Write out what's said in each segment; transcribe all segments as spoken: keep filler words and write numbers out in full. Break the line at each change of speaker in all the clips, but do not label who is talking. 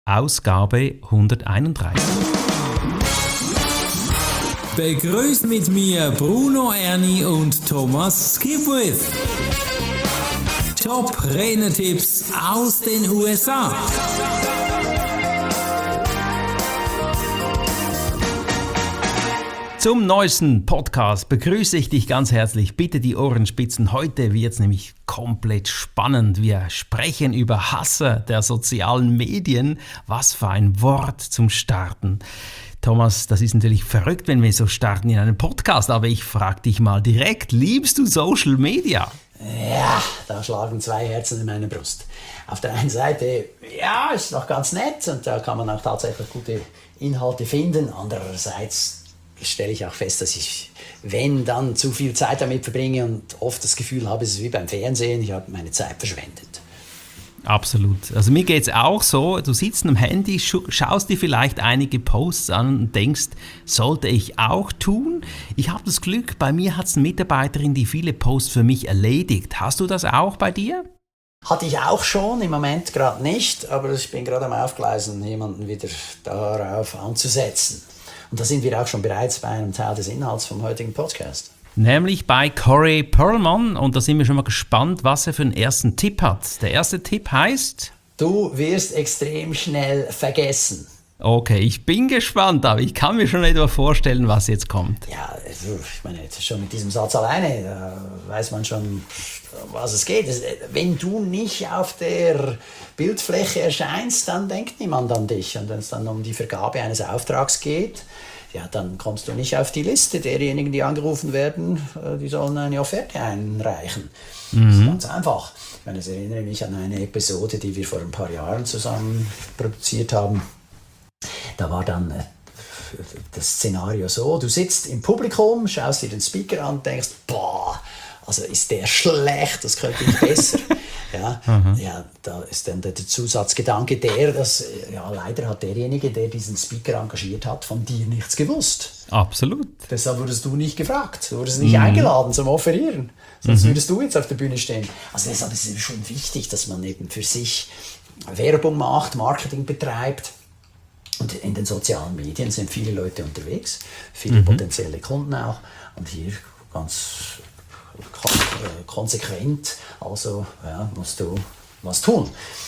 Ausgabe hunderteinunddreißig.
Begrüßt mit mir Bruno Erni und Thomas Skipwith. Top Rennertipps aus den U S A.
Zum neuesten Podcast begrüße ich dich ganz herzlich. Bitte die Ohren spitzen. Heute wird es nämlich komplett spannend. Wir sprechen über Hasser der sozialen Medien. Was für ein Wort zum Starten. Thomas, das ist natürlich verrückt, wenn wir so starten in einem Podcast, aber ich frage dich mal direkt, liebst du Social Media?
Ja, da schlagen zwei Herzen in meiner Brust. Auf der einen Seite, ja, ist noch ganz nett und da kann man auch tatsächlich gute Inhalte finden. Andererseits stelle ich auch fest, dass ich, wenn, dann zu viel Zeit damit verbringe und oft das Gefühl habe, es ist wie beim Fernsehen, ich habe meine Zeit verschwendet.
Absolut. Also mir geht es auch so, du sitzt am Handy, schaust dir vielleicht einige Posts an und denkst, sollte ich auch tun? Ich habe das Glück, bei mir hat es eine Mitarbeiterin, die viele Posts für mich erledigt. Hast du das auch bei dir?
Hatte ich auch schon, im Moment gerade nicht, aber ich bin gerade am Aufgleisen, jemanden wieder darauf anzusetzen. Und da sind wir auch schon bereits bei einem Teil des Inhalts vom heutigen Podcast.
Nämlich bei Corey Perlman. Und da sind wir schon mal gespannt, was er für einen ersten Tipp hat. Der erste Tipp heißt:
Du wirst extrem schnell vergessen.
Okay, ich bin gespannt, aber ich kann mir schon etwa vorstellen, was jetzt kommt.
Ja, also, ich meine, jetzt schon mit diesem Satz alleine, da weiß man schon, um was es geht. Wenn du nicht auf der Bildfläche erscheinst, dann denkt niemand an dich. Und wenn es dann um die Vergabe eines Auftrags geht, ja, dann kommst du nicht auf die Liste derjenigen, die angerufen werden, die sollen eine Offerte einreichen. Mhm. Das ist ganz einfach. Ich meine, ich erinnere mich an eine Episode, die wir vor ein paar Jahren zusammen produziert haben. Da war dann das Szenario so, du sitzt im Publikum, schaust dir den Speaker an und denkst, boah, also ist der schlecht, das könnte ich besser. ja, mhm. ja, da ist dann der Zusatzgedanke der, dass ja, leider hat derjenige, der diesen Speaker engagiert hat, von dir nichts gewusst.
Absolut.
Deshalb wurdest du nicht gefragt, du wurdest nicht mhm. eingeladen zum Offerieren, sonst mhm. würdest du jetzt auf der Bühne stehen. Also deshalb ist es schon wichtig, dass man eben für sich Werbung macht, Marketing betreibt. Und in den sozialen Medien sind viele Leute unterwegs, viele mhm. potenzielle Kunden auch. Und hier ganz konsequent, also ja, musst du was tun.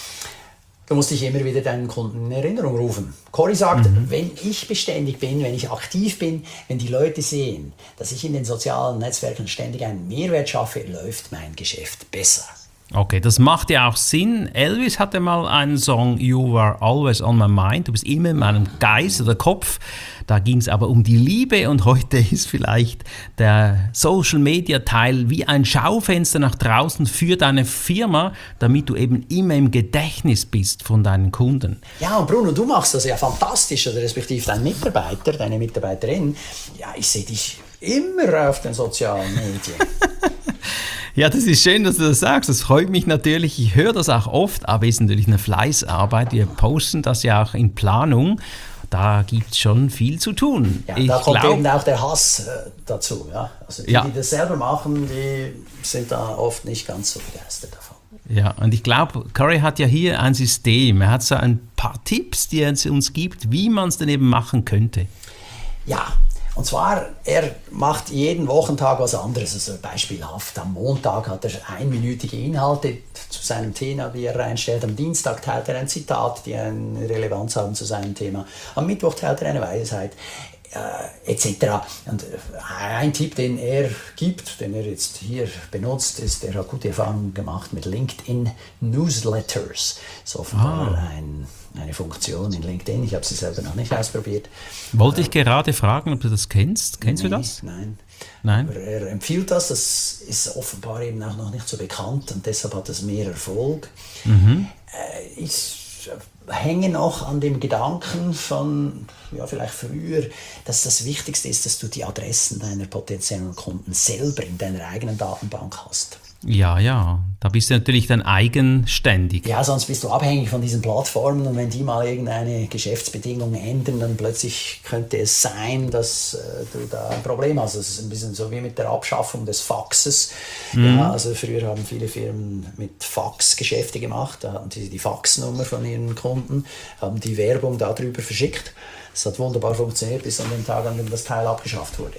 Du musst dich immer wieder deinen Kunden in Erinnerung rufen. Corey sagt, mhm. wenn ich beständig bin, wenn ich aktiv bin, wenn die Leute sehen, dass ich in den sozialen Netzwerken ständig einen Mehrwert schaffe, läuft mein Geschäft besser.
Okay, das macht ja auch Sinn. Elvis hatte mal einen Song, You Are Always on My Mind, du bist immer in meinem Geist oder Kopf. Da ging es aber um die Liebe und heute ist vielleicht der Social-Media-Teil wie ein Schaufenster nach draußen für deine Firma, damit du eben immer im Gedächtnis bist von deinen Kunden.
Ja, und Bruno, du machst das ja fantastisch, oder respektive dein Mitarbeiter, deine Mitarbeiterin. Ja, ich sehe dich immer auf den sozialen Medien.
Ja, das ist schön, dass du das sagst. Das freut mich natürlich. Ich höre das auch oft, aber es ist natürlich eine Fleißarbeit. Wir posten das ja auch in Planung. Da gibt es schon viel zu tun.
Ja,
ich
da kommt
glaub,
eben auch der Hass äh, dazu. Ja? Also die, ja. die das selber machen, die sind da oft nicht ganz so begeistert davon.
Ja, und ich glaube, Corey hat ja hier ein System. Er hat so ein paar Tipps, die er uns gibt, wie man es denn eben machen könnte.
Ja, und zwar, er macht jeden Wochentag was anderes. Also beispielhaft, am Montag hat er einminütige Inhalte zu seinem Thema, wie er reinstellt. Am Dienstag teilt er ein Zitat, die eine Relevanz haben zu seinem Thema. Am Mittwoch teilt er eine Weisheit, äh, et cetera. Und ein Tipp, den er gibt, den er jetzt hier benutzt, ist, er hat gute Erfahrungen gemacht mit LinkedIn Newsletters. Das ist offenbar ah. ein... eine Funktion in LinkedIn. Ich habe sie selber noch nicht ausprobiert.
Wollte ich gerade fragen, ob du das kennst. Kennst
nee,
du das?
Nein.
Nein.
Aber er empfiehlt das. Das ist offenbar eben auch noch nicht so bekannt und deshalb hat es mehr Erfolg. Mhm. Ich hänge noch an dem Gedanken von, ja, vielleicht früher, dass das Wichtigste ist, dass du die Adressen deiner potenziellen Kunden selber in deiner eigenen Datenbank hast.
Ja, ja, da bist du natürlich dann eigenständig.
Ja, sonst bist du abhängig von diesen Plattformen und wenn die mal irgendeine Geschäftsbedingung ändern, dann plötzlich könnte es sein, dass äh, du da ein Problem hast. Das ist ein bisschen so wie mit der Abschaffung des Faxes. Mhm. Ja, also früher haben viele Firmen mit Fax Geschäfte gemacht, da hatten die die Faxnummer von ihren Kunden, haben die Werbung darüber verschickt. Das hat wunderbar funktioniert, bis an den Tag, an dem das Teil abgeschafft wurde.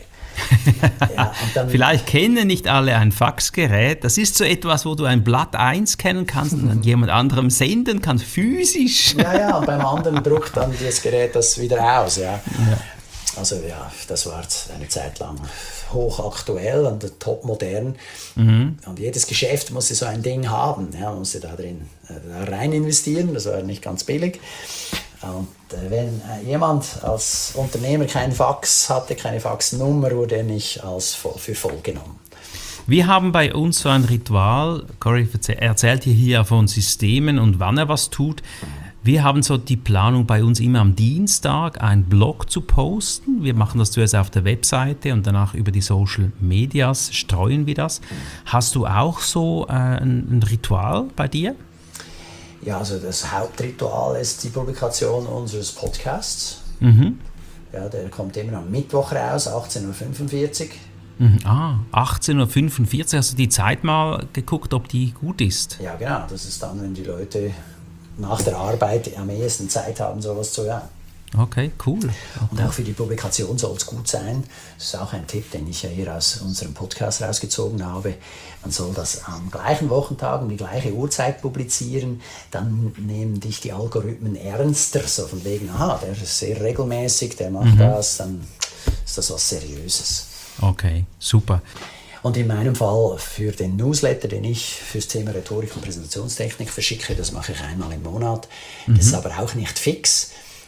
Ja, und dann vielleicht kennen nicht alle ein Faxgerät. Das ist so etwas, wo du ein Blatt einscannen kannst und dann jemand anderem senden kannst, physisch.
Ja, ja, und beim anderen druckt dann das Gerät das wieder aus. Ja. Ja. Also ja, das war eine Zeit lang hochaktuell und topmodern. Mhm. Und jedes Geschäft musste so ein Ding haben. Ja, man musste da drin da rein investieren, das war nicht ganz billig. Und äh, wenn äh, jemand als Unternehmer keinen Fax hatte, keine Faxnummer, wurde er nicht als voll, für voll genommen.
Wir haben bei uns so ein Ritual. Corey erzählt hier von Systemen und wann er was tut. Wir haben so die Planung bei uns immer am Dienstag, einen Blog zu posten. Wir machen das zuerst auf der Webseite und danach über die Social Medias streuen wir das. Hast du auch so äh, ein, ein Ritual bei dir?
Ja, also das Hauptritual ist die Publikation unseres Podcasts.
Mhm.
Ja, der kommt immer am Mittwoch raus, achtzehn Uhr fünfundvierzig.
Mhm. Ah, achtzehn Uhr fünfundvierzig. Hast du die Zeit mal geguckt, ob die gut ist?
Ja, genau. Das ist dann, wenn die Leute nach der Arbeit am ehesten Zeit haben, sowas zu hören.
Okay, cool. Okay.
Und auch für die Publikation soll es gut sein. Das ist auch ein Tipp, den ich ja hier aus unserem Podcast rausgezogen habe. Man soll das am gleichen Wochentag um die gleiche Uhrzeit publizieren. Dann nehmen dich die Algorithmen ernster. So von wegen, aha, der ist sehr regelmäßig, der macht mhm. das. Dann ist das was Seriöses.
Okay, super.
Und in meinem Fall für den Newsletter, den ich fürs Thema Rhetorik und Präsentationstechnik verschicke, das mache ich einmal im Monat. Mhm. Das ist aber auch nicht fix.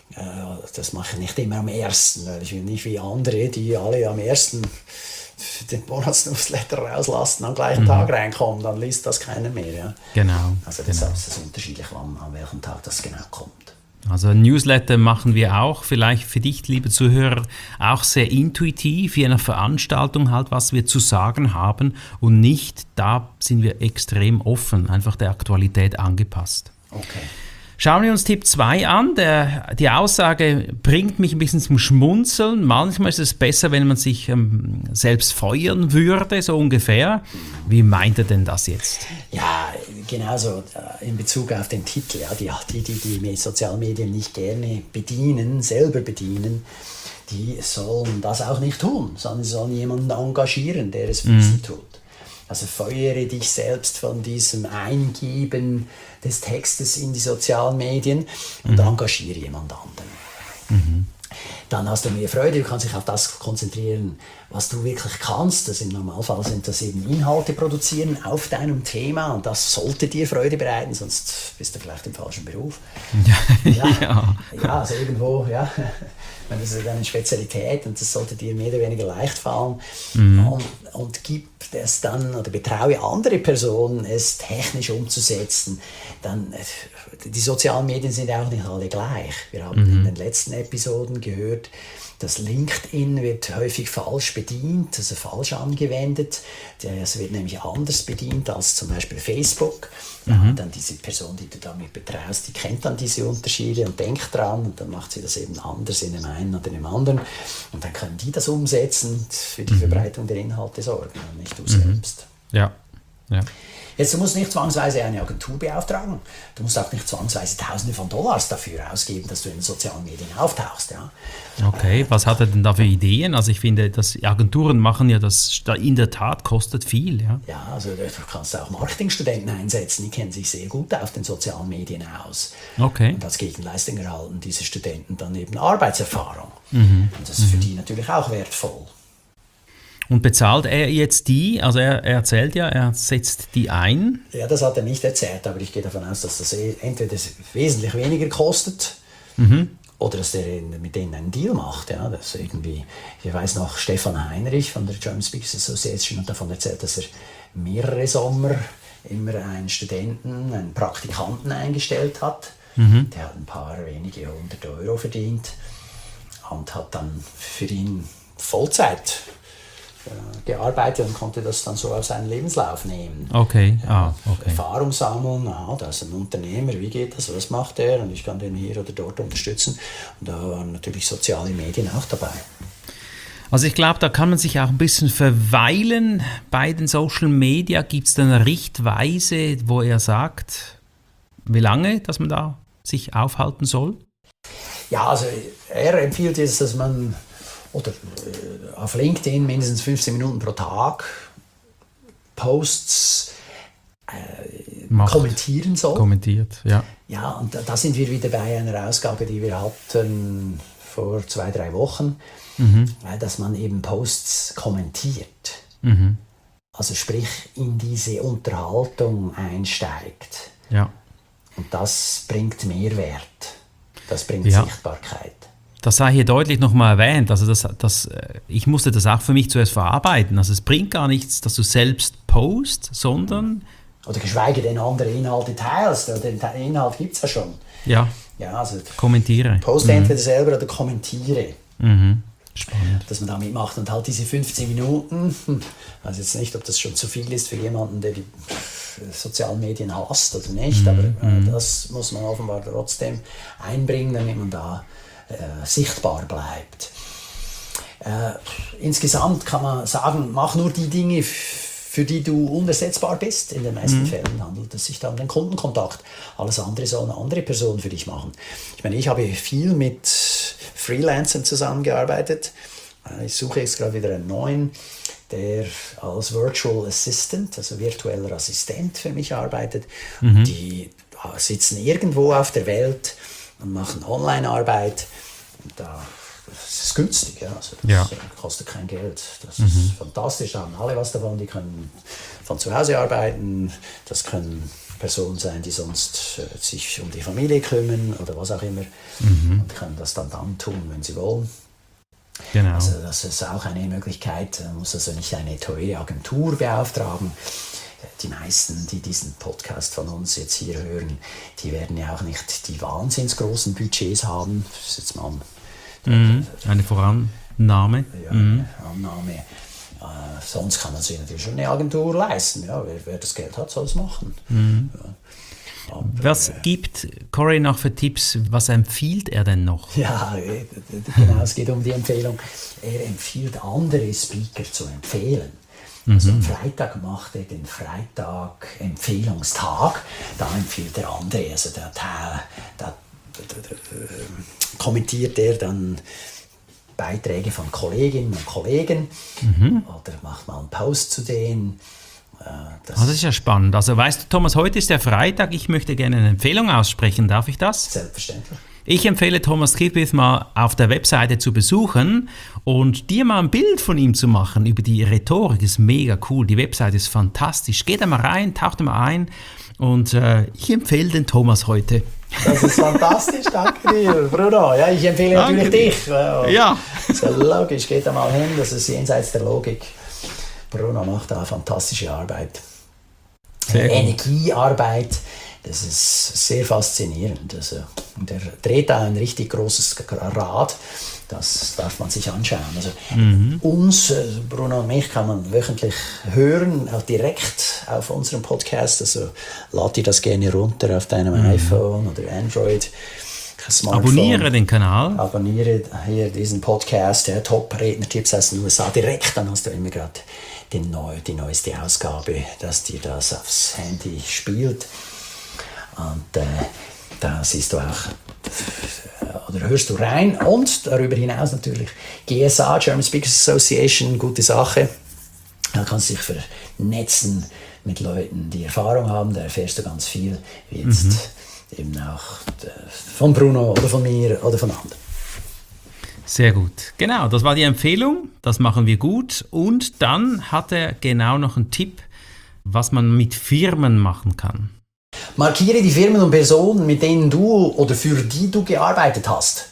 Das mache ich nicht immer am ersten, weil ich will nicht wie andere, die alle am ersten den Monatsnewsletter rauslassen, am gleichen mhm. Tag reinkommen, dann liest das keiner mehr. Ja?
Genau.
Also deshalb
genau.
ist es unterschiedlich, wann, an welchem Tag das genau kommt.
Also ein Newsletter machen wir auch, vielleicht für dich, liebe Zuhörer, auch sehr intuitiv, wie eine Veranstaltung halt, was wir zu sagen haben und nicht, da sind wir extrem offen, einfach der Aktualität angepasst.
Okay.
Schauen wir uns Tipp zwei an. Der, die Aussage bringt mich ein bisschen zum Schmunzeln. Manchmal ist es besser, wenn man sich ähm, selbst feuern würde, so ungefähr. Wie meint er denn das jetzt?
Ja, genauso äh, in Bezug auf den Titel. Ja, die, die, die die sozialen Medien nicht gerne bedienen, selber bedienen, die sollen das auch nicht tun, sondern sie sollen jemanden engagieren, der es für mhm. sie tut. Also feuere dich selbst von diesem Eingeben des Textes in die sozialen Medien und mhm. engagiere jemand anderen. Mhm. Dann hast du mehr Freude, du kannst dich auf das konzentrieren, was du wirklich kannst. Das im Normalfall sind das eben Inhalte produzieren auf deinem Thema und das sollte dir Freude bereiten, sonst bist du vielleicht im falschen Beruf.
Ja, ja. ja.
ja also irgendwo, ja. Das ist eine Spezialität und das sollte dir mehr oder weniger leicht fallen. Mhm. Und, und gib es dann oder betraue andere Personen, es technisch umzusetzen. Dann, die sozialen Medien sind auch nicht alle gleich. Wir haben mhm. in den letzten Episoden gehört, dass LinkedIn wird häufig falsch bedient, also falsch angewendet. Es wird nämlich anders bedient als zum Beispiel Facebook. Ja, mhm. und dann diese Person, die du damit betraust, die kennt dann diese Unterschiede und denkt dran und dann macht sie das eben anders in dem einen oder in dem anderen. Und dann können die das umsetzen, für die mhm. Verbreitung der Inhalte sorgen und nicht du mhm. selbst.
Ja, ja.
Jetzt, du musst nicht zwangsweise eine Agentur beauftragen. Du musst auch nicht zwangsweise Tausende von Dollars dafür ausgeben, dass du in den sozialen Medien auftauchst. Ja.
Okay, was hat er denn da für Ideen? Also ich finde, dass Agenturen machen ja das in der Tat kostet viel. Ja,
ja also du kannst auch Marketingstudenten einsetzen, die kennen sich sehr gut auf den sozialen Medien aus.
Okay.
Und als Gegenleistung erhalten diese Studenten dann eben Arbeitserfahrung.
Mhm.
Und das ist für die natürlich auch wertvoll.
Und bezahlt er jetzt die, also er, er erzählt ja, er setzt die ein?
Ja, das hat er nicht erzählt, aber ich gehe davon aus, dass das entweder wesentlich weniger kostet
mhm.
oder dass er mit denen einen Deal macht. Ja, dass irgendwie, ich weiß noch, Stefan Heinrich von der German Speakers Association hat davon erzählt, dass er mehrere Sommer immer einen Studenten, einen Praktikanten eingestellt hat.
Mhm.
Der hat ein paar wenige hundert Euro verdient und hat dann für ihn Vollzeit gearbeitet und konnte das dann so auf seinen Lebenslauf nehmen.
Okay,
Ja,
ah, okay.
Erfahrung sammeln, aha, da ist ein Unternehmer, wie geht das, was macht er und ich kann den hier oder dort unterstützen. Und da waren natürlich soziale Medien auch dabei.
Also ich glaube, da kann man sich auch ein bisschen verweilen. Bei den Social Media gibt es dann eine Richtweise, wo er sagt, wie lange, dass man da sich aufhalten soll?
Ja, also er empfiehlt jetzt, dass man oder äh, auf LinkedIn mindestens fünfzehn Minuten pro Tag Posts äh, kommentieren soll.
Kommentiert, ja.
Ja, und da, da sind wir wieder bei einer Ausgabe, die wir hatten vor zwei, drei Wochen, mhm. äh, dass man eben Posts kommentiert. Mhm. Also sprich in diese Unterhaltung einsteigt.
Ja.
Und das bringt Mehrwert. Das bringt
ja.
Sichtbarkeit.
Das sei hier deutlich nochmal erwähnt. Also das, das, ich musste das auch für mich zuerst verarbeiten. Also es bringt gar nichts, dass du selbst postst, sondern...
Oder geschweige denn andere Inhalte teilst. Den Inhalt gibt es ja schon.
Ja,
ja also
kommentiere.
Poste
mhm.
entweder selber oder kommentiere.
Mhm. Spannend.
Dass man da mitmacht und halt diese fünfzehn Minuten, ich weiß jetzt nicht, ob das schon zu viel ist für jemanden, der die sozialen Medien hasst oder nicht, mhm. aber äh, das muss man offenbar trotzdem einbringen, damit man da äh, sichtbar bleibt. Äh, insgesamt kann man sagen, mach nur die Dinge, für die du unersetzbar bist. In den meisten mhm. Fällen handelt es sich dann um den Kundenkontakt. Alles andere soll eine andere Person für dich machen. Ich meine, ich habe viel mit Freelancern zusammengearbeitet. Ich suche jetzt gerade wieder einen neuen, der als Virtual Assistant, also virtueller Assistent für mich arbeitet. Mhm. Die sitzen irgendwo auf der Welt und machen Online-Arbeit. Und da, das ist günstig, ja. Also das
ja.
kostet kein Geld. Das
mhm.
ist fantastisch, da haben alle was davon. Die können von zu Hause arbeiten, das können Personen sein, die sonst äh, sich um die Familie kümmern oder was auch immer mhm. und können das dann dann tun, wenn sie wollen.
Genau.
Also das ist auch eine Möglichkeit, man muss also nicht eine teure Agentur beauftragen. Die meisten, die diesen Podcast von uns jetzt hier hören, die werden ja auch nicht die wahnsinns großen Budgets haben. Das ist jetzt mal
mhm. eine Vorannahme.
Ja,
mhm.
eine Annahme. Äh, sonst kann man sich natürlich schon eine Agentur leisten. Ja, wer, wer das Geld hat, soll es machen.
Mhm.
Ja. Aber,
was gibt Corey noch für Tipps? Was empfiehlt er denn noch?
Ja, genau, es geht um die Empfehlung. Er empfiehlt andere Speaker zu empfehlen. Also am Freitag macht er den Freitag-Empfehlungstag. Da empfiehlt er andere. Also da, da, da, da, da kommentiert er dann Beiträge von Kolleginnen und Kollegen mhm. oder macht mal einen Post zu denen. Das,
das ist ja spannend. Also weißt du, Thomas, heute ist der Freitag. Ich möchte gerne eine Empfehlung aussprechen. Darf ich das?
Selbstverständlich.
Ich empfehle Thomas Skipwith mal auf der Webseite zu besuchen und dir mal ein Bild von ihm zu machen über die Rhetorik. Ist mega cool. Die Webseite ist fantastisch. Geh da mal rein, tauch da mal ein und äh, ich empfehle den Thomas heute.
Das ist fantastisch, danke dir, Bruno. Ja, ich empfehle
danke
natürlich dich.
Ja. ja.
Das ist ja logisch, geht da mal hin, das ist jenseits der Logik. Bruno macht da fantastische Arbeit. Sehr Energiearbeit, das ist sehr faszinierend. Also, der dreht da ein richtig großes Rad, das darf man sich anschauen. Also, mhm. Uns, Bruno und mich, kann man wöchentlich hören, auch direkt auf unserem Podcast. Also lad dir das gerne runter auf deinem mhm. iPhone oder Android. Smartphone.
Abonniere den Kanal.
Abonniere hier diesen Podcast, der Top-Redner-Tipps aus den U S A direkt, dann hast du immer gerade den neu, die neueste Ausgabe, dass dir das aufs Handy spielt. Und äh, da siehst du auch, oder hörst du rein. Und darüber hinaus natürlich G S A, German Speakers Association, gute Sache. Da kannst du dich vernetzen mit Leuten, die Erfahrung haben, da erfährst du ganz viel, wie jetzt mhm. eben auch von Bruno oder von mir oder von anderen.
Sehr gut. Genau, das war die Empfehlung. Das machen wir gut. Und dann hat er genau noch einen Tipp, was man mit Firmen machen kann.
Markiere die Firmen und Personen, mit denen du oder für die du gearbeitet hast.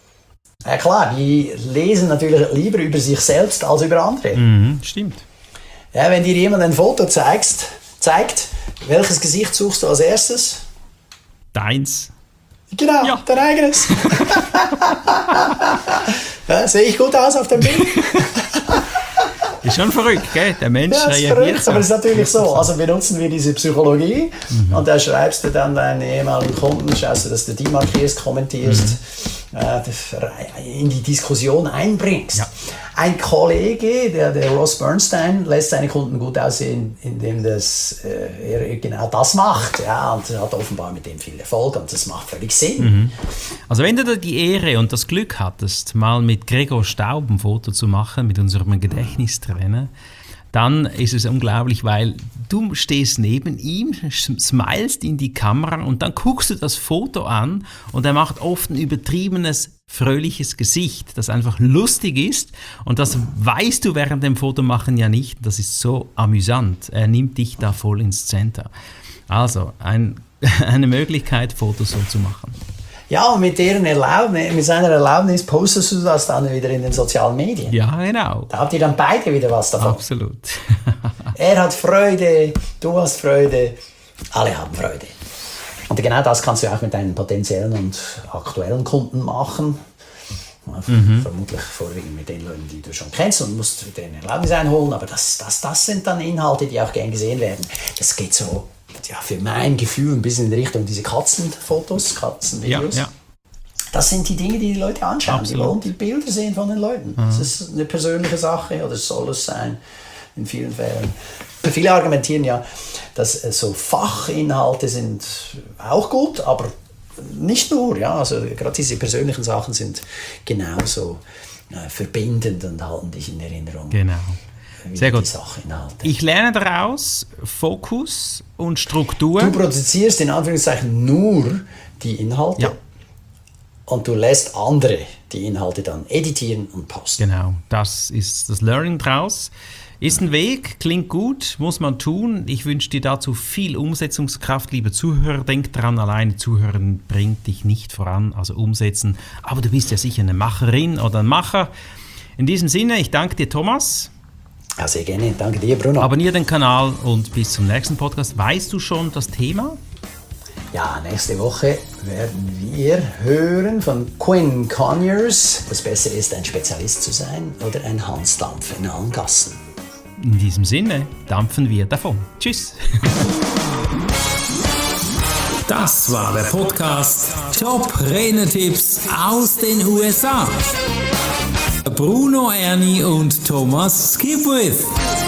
Ja klar, die lesen natürlich lieber über sich selbst als über andere.
Mhm, stimmt.
Ja, wenn dir jemand ein Foto zeigst, zeigt, welches Gesicht suchst du als erstes?
Deins.
Genau, ja. Dein eigenes. Ja, sehe ich gut aus auf dem Bild?
ist schon verrückt, gell? Der Mensch
Ja, das ist
reagiert
verrückt,
so.
aber es ist natürlich so. Also benutzen wir diese Psychologie mhm. und da schreibst du dann deinen ehemaligen Kunden, schaust du, dass du die markierst, kommentierst, mhm. äh, in die Diskussion einbringst. Ja. Ein Kollege, der, der Ross Bernstein, lässt seine Kunden gut aussehen, indem das, äh, er genau das macht. Ja, und er hat offenbar mit dem viel Erfolg und das macht völlig Sinn.
Mhm. Also wenn du da die Ehre und das Glück hattest, mal mit Gregor Staub ein Foto zu machen, mit unserem Gedächtnistrainer, dann ist es unglaublich, weil du stehst neben ihm, smilest in die Kamera und dann guckst du das Foto an und er macht oft ein übertriebenes, fröhliches Gesicht, das einfach lustig ist und das weißt du während dem Fotomachen ja nicht. Das ist so amüsant. Er nimmt dich da voll ins Center. Also ein, eine Möglichkeit, Fotos so zu machen.
Ja, und mit deren Erlaubnis, mit seiner Erlaubnis postest du das dann wieder in den sozialen Medien.
Ja, genau.
Da habt ihr dann beide wieder was davon.
Absolut.
Er hat Freude, du hast Freude, alle haben Freude. Und genau das kannst du auch mit deinen potenziellen und aktuellen Kunden machen. Mhm. Vermutlich vorwiegend mit den Leuten, die du schon kennst und musst deren Erlaubnis einholen. Aber das, das, das sind dann Inhalte, die auch gern gesehen werden. Das geht so, ja, für mein Gefühl ein bisschen in Richtung diese Katzenfotos, Katzenvideos. Ja, ja. Das sind die Dinge, die die Leute anschauen. Absolut. Die wollen die Bilder sehen von den Leuten. Mhm. Das ist eine persönliche Sache oder soll es sein in vielen Fällen. Viele argumentieren ja, dass so Fachinhalte sind auch gut, aber nicht nur. Ja? Also gerade diese persönlichen Sachen sind genauso äh, verbindend und halten dich in Erinnerung.
Genau. Sehr gut.
Sachinhalte.
Ich lerne daraus Fokus und Struktur.
Du produzierst in Anführungszeichen nur die Inhalte. Ja. Und du lässt andere die Inhalte dann editieren und posten.
Genau, das ist das Learning draus. Ist ein Weg, klingt gut, muss man tun. Ich wünsche dir dazu viel Umsetzungskraft, liebe Zuhörer. Denk dran, alleine zuhören bringt dich nicht voran, also umsetzen. Aber du bist ja sicher eine Macherin oder ein Macher. In diesem Sinne, ich danke dir, Thomas.
Ja, sehr gerne. Danke dir, Bruno.
Abonniere den Kanal und bis zum nächsten Podcast. Weißt du schon das Thema?
Ja, nächste Woche werden wir hören von Quinn Conyers, das Bessere ist, ein Spezialist zu sein oder ein Hansdampf in allen Gassen.
In diesem Sinne dampfen wir davon. Tschüss.
Das war der Podcast Top Renetipps aus den U S A. Bruno Erni und Thomas Skipwith.